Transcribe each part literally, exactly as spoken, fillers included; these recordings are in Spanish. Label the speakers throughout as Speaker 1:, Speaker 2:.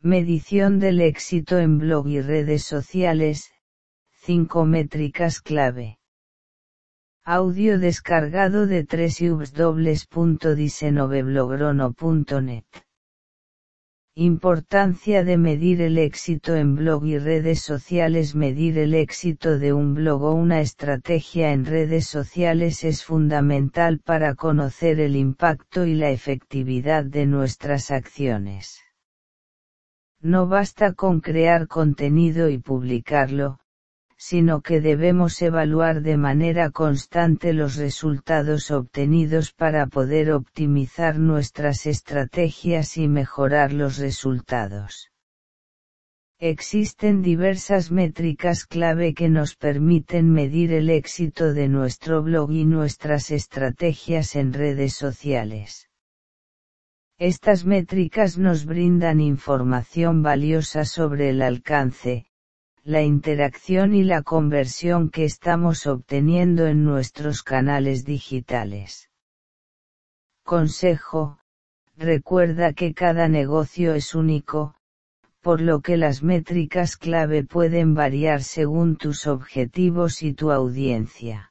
Speaker 1: Medición del éxito en blog y redes sociales, cinco métricas clave. Audio descargado de w w w punto diecinueve blogrono punto net. Importancia de medir el éxito en blog y redes sociales. Medir el éxito de un blog o una estrategia en redes sociales es fundamental para conocer el impacto y la efectividad de nuestras acciones. No basta con crear contenido y publicarlo, sino que debemos evaluar de manera constante los resultados obtenidos para poder optimizar nuestras estrategias y mejorar los resultados. Existen diversas métricas clave que nos permiten medir el éxito de nuestro blog y nuestras estrategias en redes sociales. Estas métricas nos brindan información valiosa sobre el alcance, la interacción y la conversión que estamos obteniendo en nuestros canales digitales. Consejo: recuerda que cada negocio es único, por lo que las métricas clave pueden variar según tus objetivos y tu audiencia.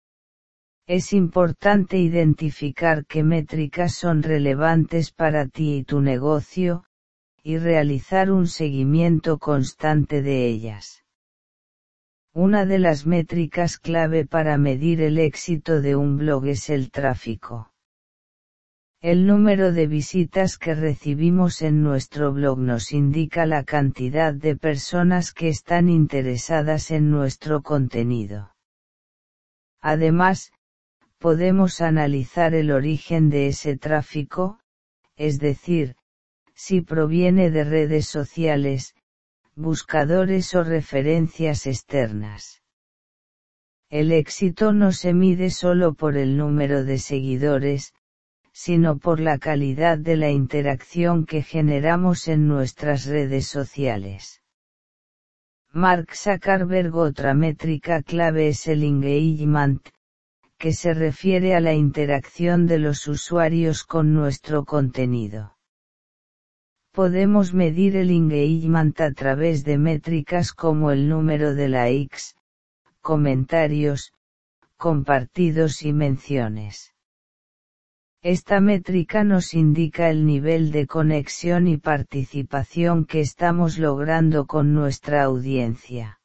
Speaker 1: Es importante identificar qué métricas son relevantes para ti y tu negocio, y realizar un seguimiento constante de ellas. Una de las métricas clave para medir el éxito de un blog es el tráfico. El número de visitas que recibimos en nuestro blog nos indica la cantidad de personas que están interesadas en nuestro contenido. Además, podemos analizar el origen de ese tráfico, es decir, si proviene de redes sociales, buscadores o referencias externas. El éxito no se mide solo por el número de seguidores, sino por la calidad de la interacción que generamos en nuestras redes sociales. Mark Zuckerberg. Otra métrica clave es el engagement, que se refiere a la interacción de los usuarios con nuestro contenido. Podemos medir el engagement a través de métricas como el número de likes, comentarios, compartidos y menciones. Esta métrica nos indica el nivel de conexión y participación que estamos logrando con nuestra audiencia.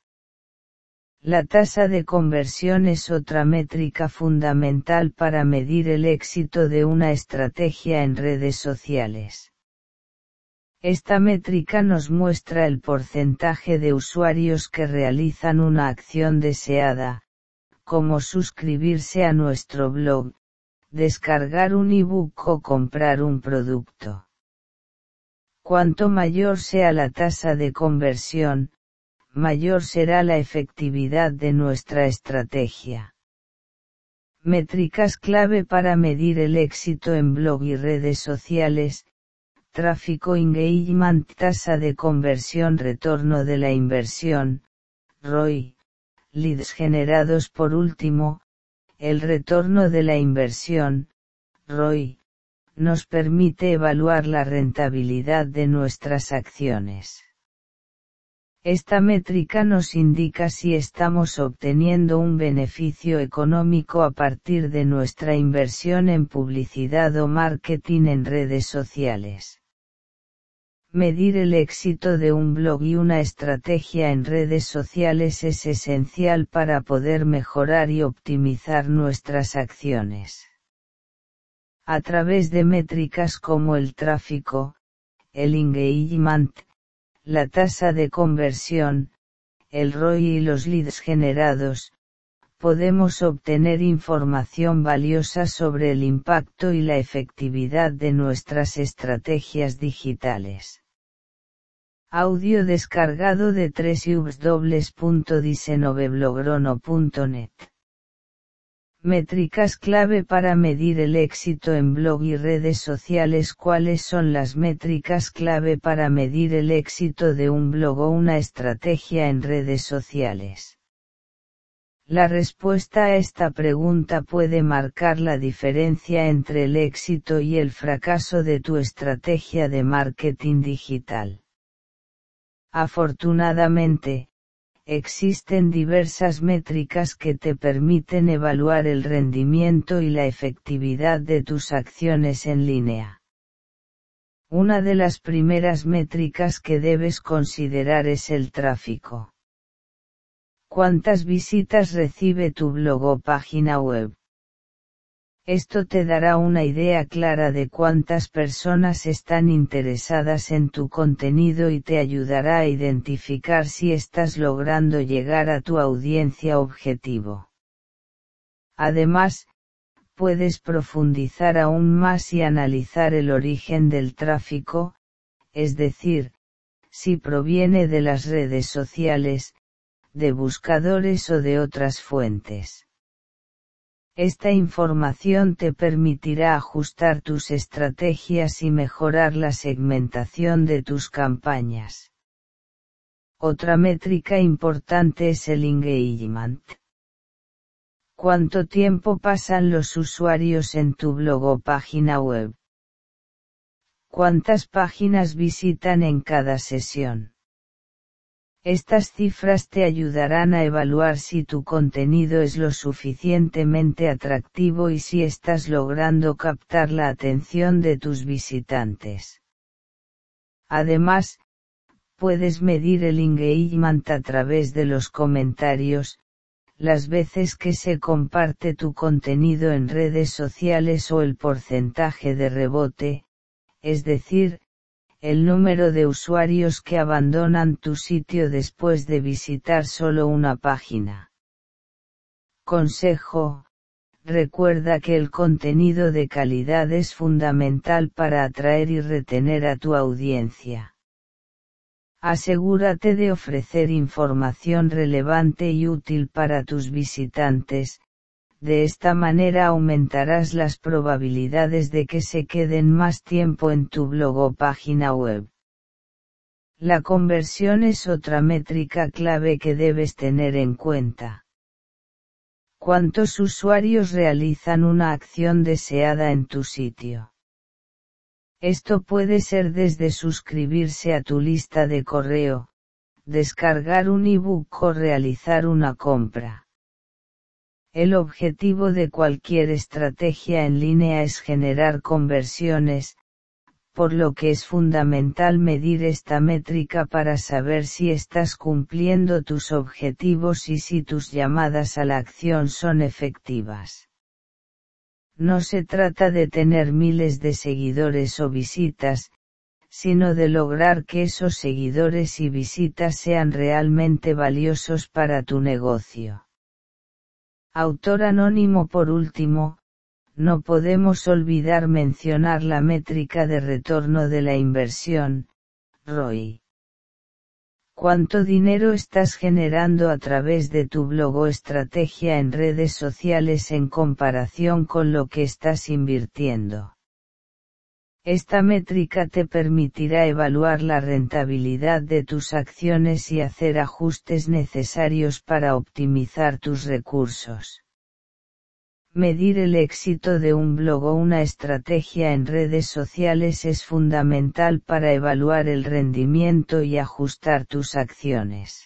Speaker 1: La tasa de conversión es otra métrica fundamental para medir el éxito de una estrategia en redes sociales. Esta métrica nos muestra el porcentaje de usuarios que realizan una acción deseada, como suscribirse a nuestro blog, descargar un ebook o comprar un producto. Cuanto mayor sea la tasa de conversión, mayor será la efectividad de nuestra estrategia. Métricas clave para medir el éxito en blog y redes sociales: tráfico, engagement, tasa de conversión, retorno de la inversión, R O I, leads generados. Por último, el retorno de la inversión, R O I, nos permite evaluar la rentabilidad de nuestras acciones. Esta métrica nos indica si estamos obteniendo un beneficio económico a partir de nuestra inversión en publicidad o marketing en redes sociales. Medir el éxito de un blog y una estrategia en redes sociales es esencial para poder mejorar y optimizar nuestras acciones. A través de métricas como el tráfico, el engagement, la tasa de conversión, el R O I y los leads generados, podemos obtener información valiosa sobre el impacto y la efectividad de nuestras estrategias digitales. Audio descargado de w w w punto diecinueve blogrono punto net. Métricas clave para medir el éxito en blog y redes sociales. ¿Cuáles son las métricas clave para medir el éxito de un blog o una estrategia en redes sociales? La respuesta a esta pregunta puede marcar la diferencia entre el éxito y el fracaso de tu estrategia de marketing digital. Afortunadamente, existen diversas métricas que te permiten evaluar el rendimiento y la efectividad de tus acciones en línea. Una de las primeras métricas que debes considerar es el tráfico. ¿Cuántas visitas recibe tu blog o página web? Esto te dará una idea clara de cuántas personas están interesadas en tu contenido y te ayudará a identificar si estás logrando llegar a tu audiencia objetivo. Además, puedes profundizar aún más y analizar el origen del tráfico, es decir, si proviene de las redes sociales, de buscadores o de otras fuentes. Esta información te permitirá ajustar tus estrategias y mejorar la segmentación de tus campañas. Otra métrica importante es el engagement. ¿Cuánto tiempo pasan los usuarios en tu blog o página web? ¿Cuántas páginas visitan en cada sesión? Estas cifras te ayudarán a evaluar si tu contenido es lo suficientemente atractivo y si estás logrando captar la atención de tus visitantes. Además, puedes medir el engagement a través de los comentarios, las veces que se comparte tu contenido en redes sociales o el porcentaje de rebote, es decir, el número de usuarios que abandonan tu sitio después de visitar solo una página. Consejo: recuerda que el contenido de calidad es fundamental para atraer y retener a tu audiencia. Asegúrate de ofrecer información relevante y útil para tus visitantes. De esta manera aumentarás las probabilidades de que se queden más tiempo en tu blog o página web. La conversión es otra métrica clave que debes tener en cuenta. ¿Cuántos usuarios realizan una acción deseada en tu sitio? Esto puede ser desde suscribirse a tu lista de correo, descargar un ebook o realizar una compra. El objetivo de cualquier estrategia en línea es generar conversiones, por lo que es fundamental medir esta métrica para saber si estás cumpliendo tus objetivos y si tus llamadas a la acción son efectivas. No se trata de tener miles de seguidores o visitas, sino de lograr que esos seguidores y visitas sean realmente valiosos para tu negocio. Autor anónimo. Por último, no podemos olvidar mencionar la métrica de retorno de la inversión, R O I. ¿Cuánto dinero estás generando a través de tu blog o estrategia en redes sociales en comparación con lo que estás invirtiendo? Esta métrica te permitirá evaluar la rentabilidad de tus acciones y hacer ajustes necesarios para optimizar tus recursos. Medir el éxito de un blog o una estrategia en redes sociales es fundamental para evaluar el rendimiento y ajustar tus acciones.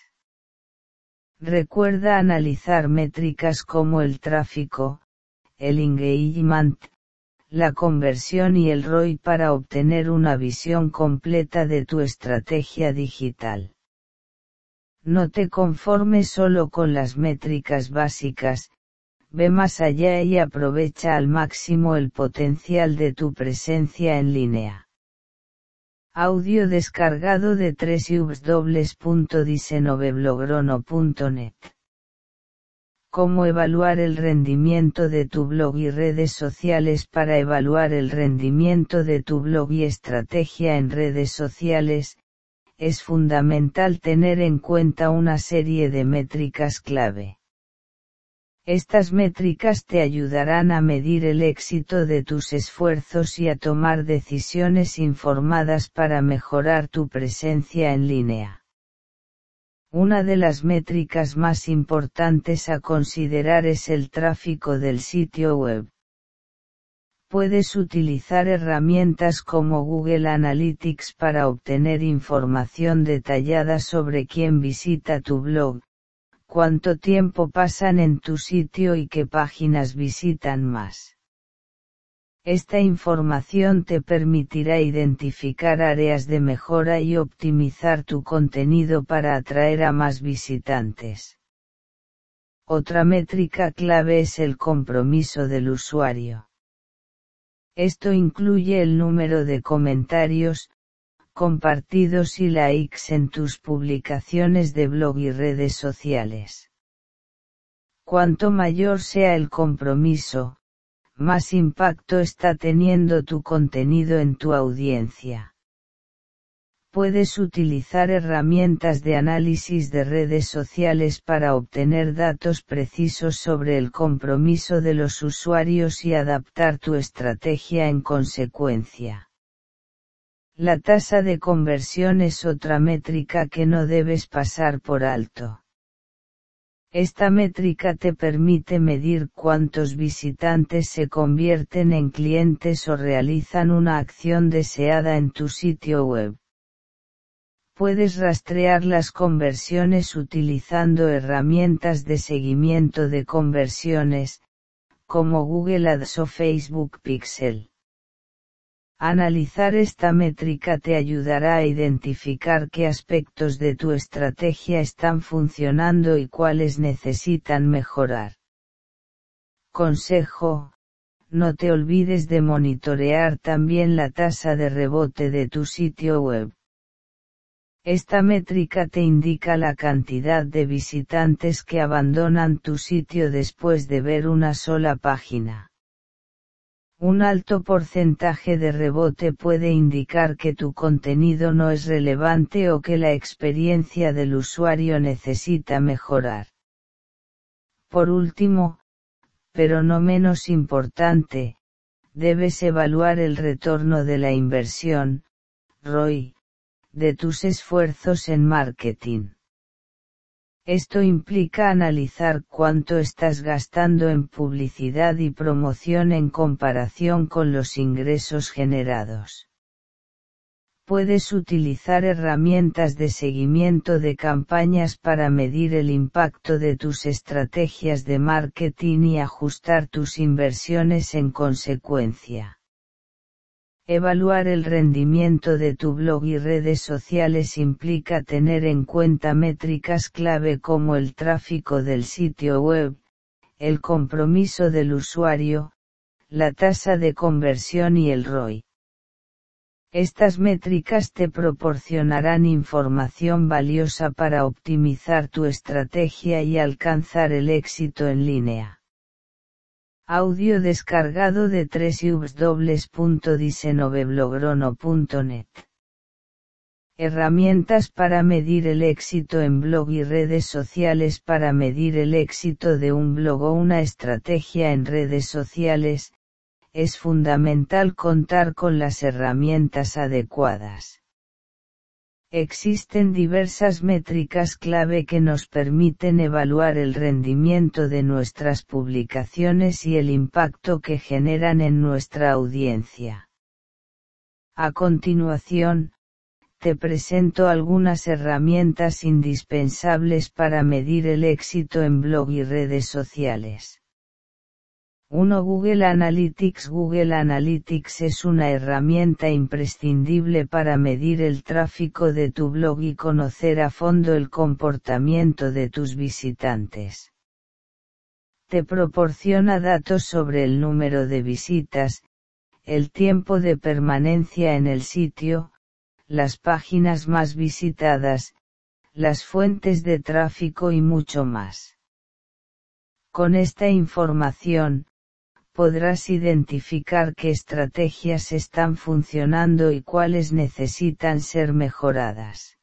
Speaker 1: Recuerda analizar métricas como el tráfico, el engagement, la conversión y el R O I para obtener una visión completa de tu estrategia digital. No te conformes solo con las métricas básicas, ve más allá y aprovecha al máximo el potencial de tu presencia en línea. Audio descargado de doble u doble u doble u punto diecinueve blogrono punto net. ¿Cómo evaluar el rendimiento de tu blog y redes sociales? Para evaluar el rendimiento de tu blog y estrategia en redes sociales, es fundamental tener en cuenta una serie de métricas clave. Estas métricas te ayudarán a medir el éxito de tus esfuerzos y a tomar decisiones informadas para mejorar tu presencia en línea. Una de las métricas más importantes a considerar es el tráfico del sitio web. Puedes utilizar herramientas como Google Analytics para obtener información detallada sobre quién visita tu blog, cuánto tiempo pasan en tu sitio y qué páginas visitan más. Esta información te permitirá identificar áreas de mejora y optimizar tu contenido para atraer a más visitantes. Otra métrica clave es el compromiso del usuario. Esto incluye el número de comentarios, compartidos y likes en tus publicaciones de blog y redes sociales. Cuanto mayor sea el compromiso, más impacto está teniendo tu contenido en tu audiencia. Puedes utilizar herramientas de análisis de redes sociales para obtener datos precisos sobre el compromiso de los usuarios y adaptar tu estrategia en consecuencia. La tasa de conversión es otra métrica que no debes pasar por alto. Esta métrica te permite medir cuántos visitantes se convierten en clientes o realizan una acción deseada en tu sitio web. Puedes rastrear las conversiones utilizando herramientas de seguimiento de conversiones, como Google Ads o Facebook Pixel. Analizar esta métrica te ayudará a identificar qué aspectos de tu estrategia están funcionando y cuáles necesitan mejorar. Consejo: no te olvides de monitorear también la tasa de rebote de tu sitio web. Esta métrica te indica la cantidad de visitantes que abandonan tu sitio después de ver una sola página. Un alto porcentaje de rebote puede indicar que tu contenido no es relevante o que la experiencia del usuario necesita mejorar. Por último, pero no menos importante, debes evaluar el retorno de la inversión, R O I, de tus esfuerzos en marketing. Esto implica analizar cuánto estás gastando en publicidad y promoción en comparación con los ingresos generados. Puedes utilizar herramientas de seguimiento de campañas para medir el impacto de tus estrategias de marketing y ajustar tus inversiones en consecuencia. Evaluar el rendimiento de tu blog y redes sociales implica tener en cuenta métricas clave como el tráfico del sitio web, el compromiso del usuario, la tasa de conversión y el R O I. Estas métricas te proporcionarán información valiosa para optimizar tu estrategia y alcanzar el éxito en línea. Audio descargado de doble u doble u doble u punto diecinueve blogrono punto net. Herramientas para medir el éxito en blog y redes sociales. Para medir el éxito de un blog o una estrategia en redes sociales, es fundamental contar con las herramientas adecuadas. Existen diversas métricas clave que nos permiten evaluar el rendimiento de nuestras publicaciones y el impacto que generan en nuestra audiencia. A continuación, te presento algunas herramientas indispensables para medir el éxito en blog y redes sociales. uno Google Analytics. Google Analytics es una herramienta imprescindible para medir el tráfico de tu blog y conocer a fondo el comportamiento de tus visitantes. Te proporciona datos sobre el número de visitas, el tiempo de permanencia en el sitio, las páginas más visitadas, las fuentes de tráfico y mucho más. Con esta información, podrás identificar qué estrategias están funcionando y cuáles necesitan ser mejoradas.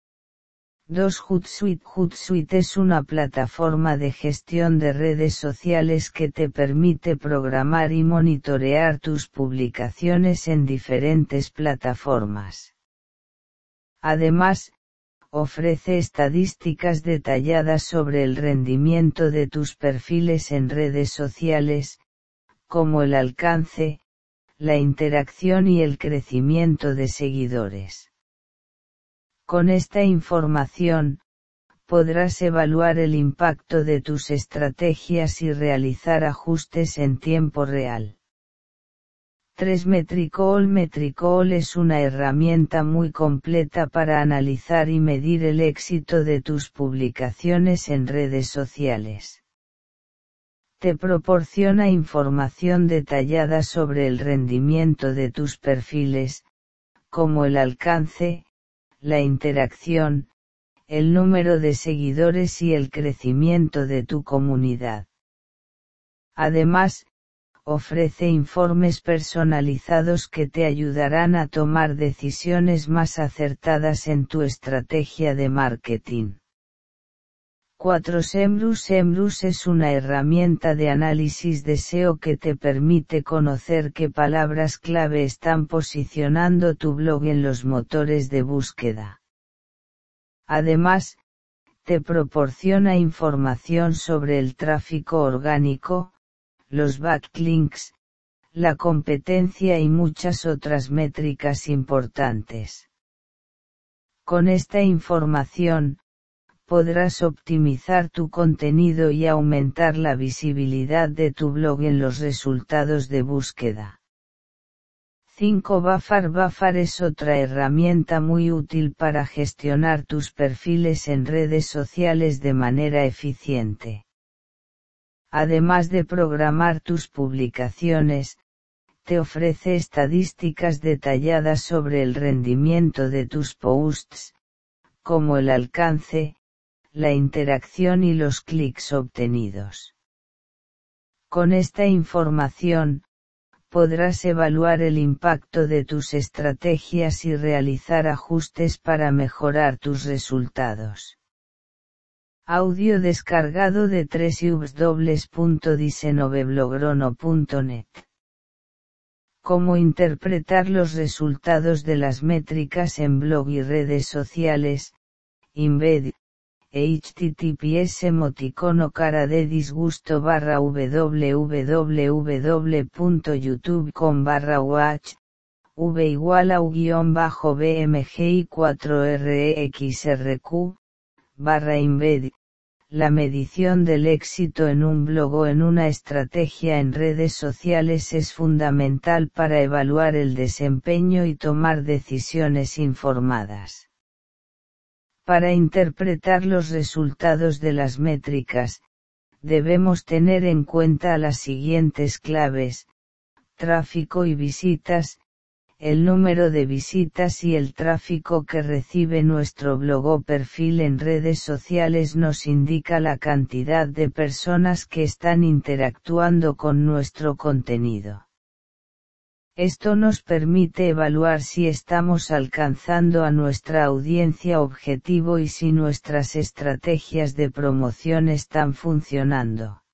Speaker 1: dos Hootsuite. Hootsuite es una plataforma de gestión de redes sociales que te permite programar y monitorear tus publicaciones en diferentes plataformas. Además, ofrece estadísticas detalladas sobre el rendimiento de tus perfiles en redes sociales, como el alcance, la interacción y el crecimiento de seguidores. Con esta información, podrás evaluar el impacto de tus estrategias y realizar ajustes en tiempo real. tres Metricol Metricol es una herramienta muy completa para analizar y medir el éxito de tus publicaciones en redes sociales. Te proporciona información detallada sobre el rendimiento de tus perfiles, como el alcance, la interacción, el número de seguidores y el crecimiento de tu comunidad. Además, ofrece informes personalizados que te ayudarán a tomar decisiones más acertadas en tu estrategia de marketing. cuatro SEMrush SEMrush es una herramienta de análisis de S E O que te permite conocer qué palabras clave están posicionando tu blog en los motores de búsqueda. Además, te proporciona información sobre el tráfico orgánico, los backlinks, la competencia y muchas otras métricas importantes. Con esta información, podrás optimizar tu contenido y aumentar la visibilidad de tu blog en los resultados de búsqueda. cinco Buffer Buffer es otra herramienta muy útil para gestionar tus perfiles en redes sociales de manera eficiente. Además de programar tus publicaciones, te ofrece estadísticas detalladas sobre el rendimiento de tus posts, como el alcance, la interacción y los clics obtenidos. Con esta información, podrás evaluar el impacto de tus estrategias y realizar ajustes para mejorar tus resultados. Audio descargado de doble u doble u doble u punto diecinueve punto net. Cómo interpretar los resultados de las métricas en blog y redes sociales, embed, https emoticono cara de disgusto barra www.youtube.com barra watch, v igual a u guión bajo bmgi cuatro rxrq, barra embed, la medición del éxito en un blog o en una estrategia en redes sociales es fundamental para evaluar el desempeño y tomar decisiones informadas. Para interpretar los resultados de las métricas, debemos tener en cuenta las siguientes claves: tráfico y visitas, el número de visitas y el tráfico que recibe nuestro blog o perfil en redes sociales nos indica la cantidad de personas que están interactuando con nuestro contenido. Esto nos permite evaluar si estamos alcanzando a nuestra audiencia objetivo y si nuestras estrategias de promoción están funcionando.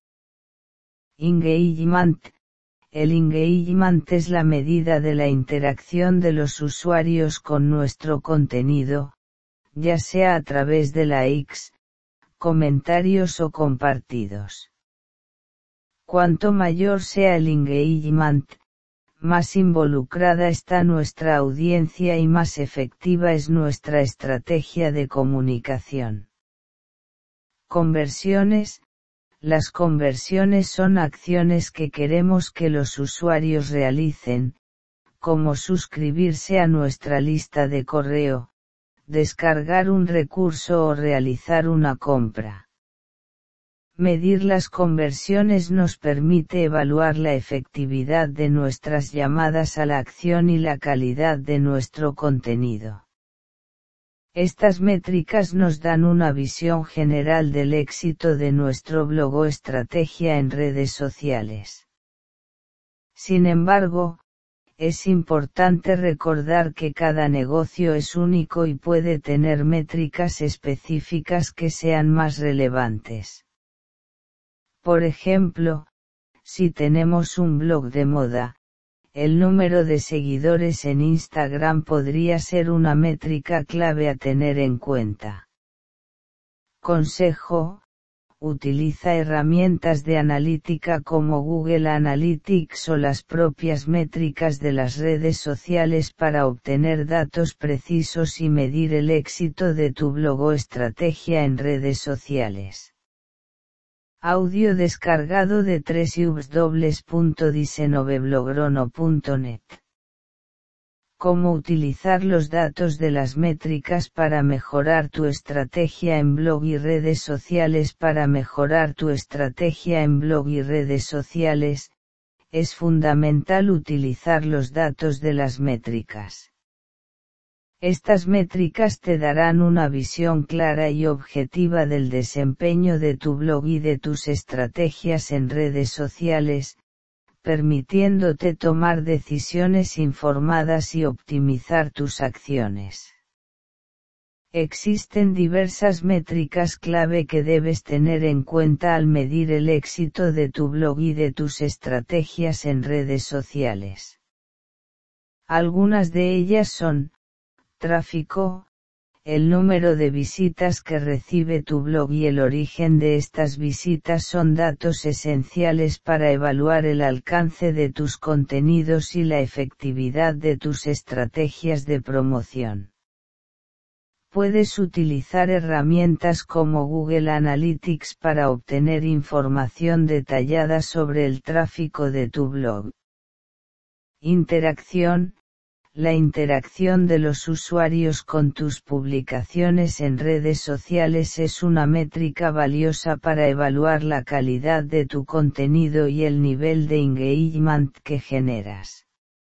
Speaker 1: Engagement. El engagement es la medida de la interacción de los usuarios con nuestro contenido, ya sea a través de likes, comentarios o compartidos. Cuanto mayor sea el engagement, más involucrada está nuestra audiencia y más efectiva es nuestra estrategia de comunicación. Conversiones. Las conversiones son acciones que queremos que los usuarios realicen, como suscribirse a nuestra lista de correo, descargar un recurso o realizar una compra. Medir las conversiones nos permite evaluar la efectividad de nuestras llamadas a la acción y la calidad de nuestro contenido. Estas métricas nos dan una visión general del éxito de nuestro blog o estrategia en redes sociales. Sin embargo, es importante recordar que cada negocio es único y puede tener métricas específicas que sean más relevantes. Por ejemplo, si tenemos un blog de moda, el número de seguidores en Instagram podría ser una métrica clave a tener en cuenta. Consejo: utiliza herramientas de analítica como Google Analytics o las propias métricas de las redes sociales para obtener datos precisos y medir el éxito de tu blog o estrategia en redes sociales. Audio descargado de doble u doble u doble u punto diecinueve punto net. Cómo utilizar los datos de las métricas para mejorar tu estrategia en blog y redes sociales. Para mejorar tu estrategia en blog y redes sociales, es fundamental utilizar los datos de las métricas. Estas métricas te darán una visión clara y objetiva del desempeño de tu blog y de tus estrategias en redes sociales, permitiéndote tomar decisiones informadas y optimizar tus acciones. Existen diversas métricas clave que debes tener en cuenta al medir el éxito de tu blog y de tus estrategias en redes sociales. Algunas de ellas son: tráfico, el número de visitas que recibe tu blog y el origen de estas visitas son datos esenciales para evaluar el alcance de tus contenidos y la efectividad de tus estrategias de promoción. Puedes utilizar herramientas como Google Analytics para obtener información detallada sobre el tráfico de tu blog. Interacción. La interacción de los usuarios con tus publicaciones en redes sociales es una métrica valiosa para evaluar la calidad de tu contenido y el nivel de engagement que generas.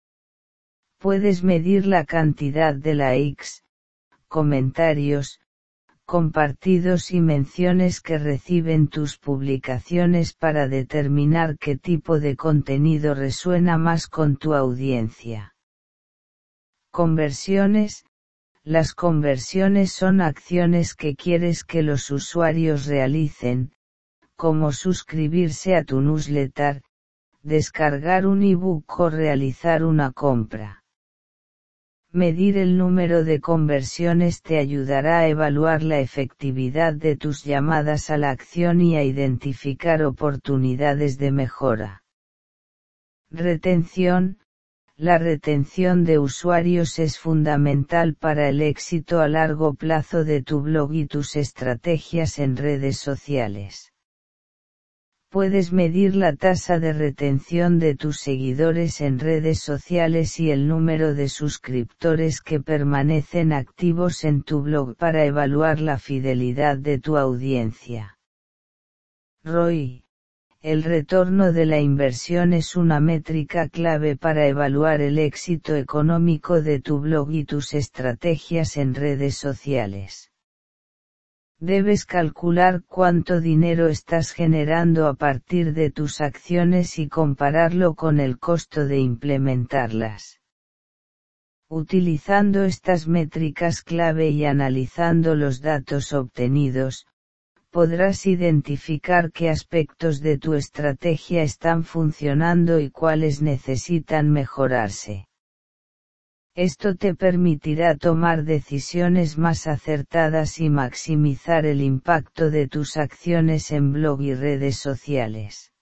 Speaker 1: Puedes medir la cantidad de likes, comentarios, compartidos y menciones que reciben tus publicaciones para determinar qué tipo de contenido resuena más con tu audiencia. Conversiones. Las conversiones son acciones que quieres que los usuarios realicen, como suscribirse a tu newsletter, descargar un ebook o realizar una compra. Medir el número de conversiones te ayudará a evaluar la efectividad de tus llamadas a la acción y a identificar oportunidades de mejora. Retención. La retención de usuarios es fundamental para el éxito a largo plazo de tu blog y tus estrategias en redes sociales. Puedes medir la tasa de retención de tus seguidores en redes sociales y el número de suscriptores que permanecen activos en tu blog para evaluar la fidelidad de tu audiencia. R O I. El retorno de la inversión es una métrica clave para evaluar el éxito económico de tu blog y tus estrategias en redes sociales. Debes calcular cuánto dinero estás generando a partir de tus acciones y compararlo con el costo de implementarlas. Utilizando estas métricas clave y analizando los datos obtenidos, podrás identificar qué aspectos de tu estrategia están funcionando y cuáles necesitan mejorarse. Esto te permitirá tomar decisiones más acertadas y maximizar el impacto de tus acciones en blog y redes sociales.